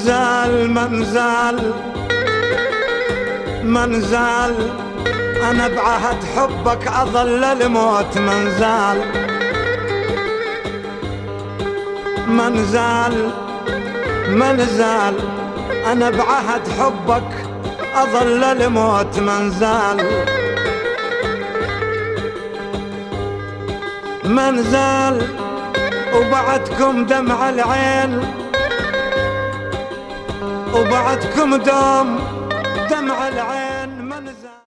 من زال أنا بعهد حبك أظل الموت من زال أنا بعهد حبك أظل الموت من زال وبعدكم دمع العين وبعدكم دمع العين